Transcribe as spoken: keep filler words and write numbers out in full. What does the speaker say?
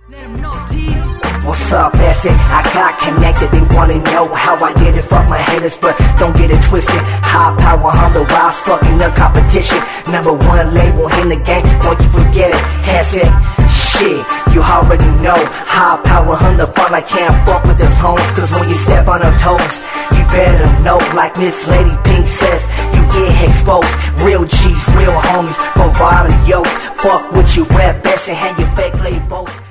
What's up, S A? I got connected, they wanna know how I did it. Fuck my haters, but don't get it twisted. High power, I'm the wild, fucking the competition. Number one label in the game, don't you forget it. S A, shit, you already know. High power, I'm the fun, I can't fuck with those homes. Cause when you step on her toes, you better know. Like Miss Lady Pink says, you get exposed. Real G's, real homies, from bottom yo. Fuck with you rap best and hang your fake labels.